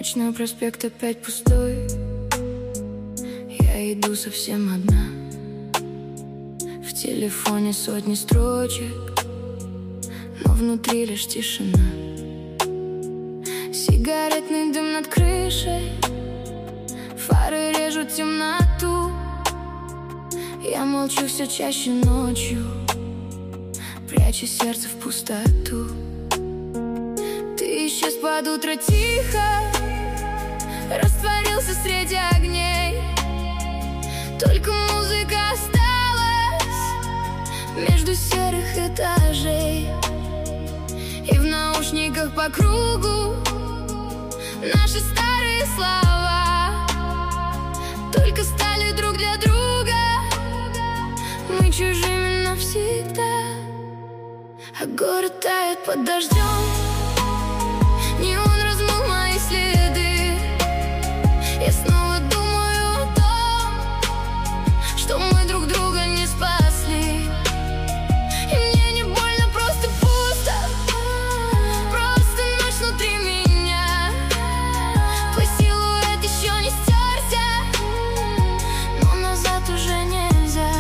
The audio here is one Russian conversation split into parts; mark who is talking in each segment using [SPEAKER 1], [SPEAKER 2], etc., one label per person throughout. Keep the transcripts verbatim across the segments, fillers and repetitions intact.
[SPEAKER 1] Ночной проспект опять пустой. Я иду совсем одна. В телефоне сотни строчек, но внутри лишь тишина. Сигаретный дым над крышей, фары режут темноту. Я молчу все чаще ночью, пряча сердце в пустоту. Ты исчез под утро тихо, растворился среди огней. Только музыка осталась между серых этажей. И в наушниках по кругу наши старые слова только стали друг для друга. Мы чужими навсегда, а город тает под дождем. Неон размыл мои следы. Я снова думаю о том, что мы друг друга не спасли. И мне не больно, просто пусто. Просто ночь внутри меня. Твой силуэт еще не стерся, но назад уже нельзя.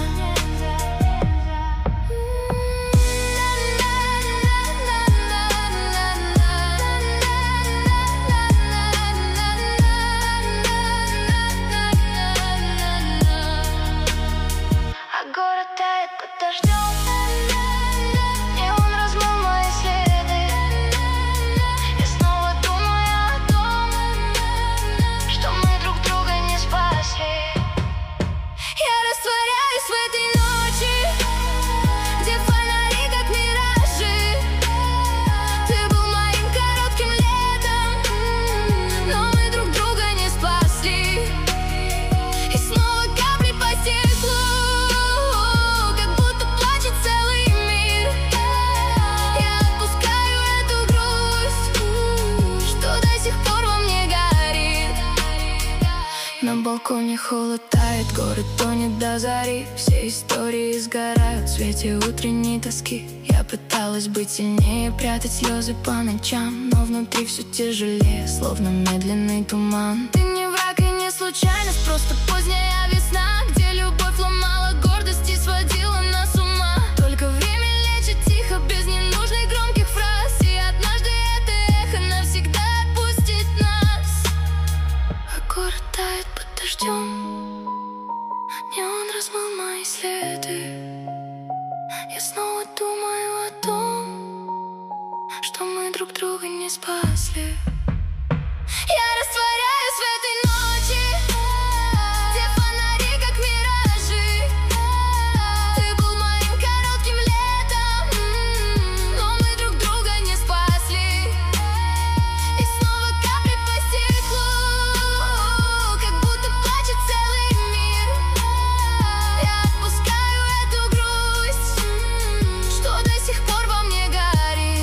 [SPEAKER 1] Город тает под дождем. Неон размыл мои следы. Я снова думаю о том, что мы друг друга не спасли. Я растворяюсь в этой ночи, где фонари как миражи. Ты был моим коротким летом, но мы друг друга не спасли. И снова капли по стеклу, на балконе холод тает, город тонет до зари. Все истории сгорают в свете утренней тоски. Я пыталась быть сильнее, прятать слезы по ночам, но внутри все тяжелее, словно медленный туман. Ты не враг и не случайность, просто поздняя весна, где любовь ломала гордость и сводила нас с ума. Только время лечит тихо, без ненужных громких фраз. И однажды это эхо навсегда отпустит нас. А город тает под дождем. Неон размыл мои следы. Я снова думаю о том, что мы друг друга не спасли. Я растворяюсь в этой ночи, где фонари как миражи. Ты был моим коротким летом, но мы друг друга не спасли. И снова капли по стеклу, как будто плачет целый мир. Я отпускаю эту грусть, что до сих пор во мне горит.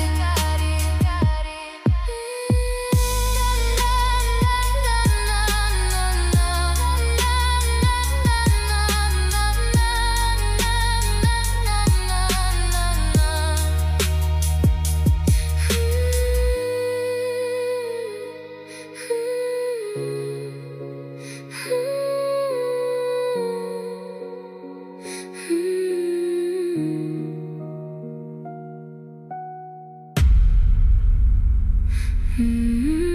[SPEAKER 1] Mm-hmm.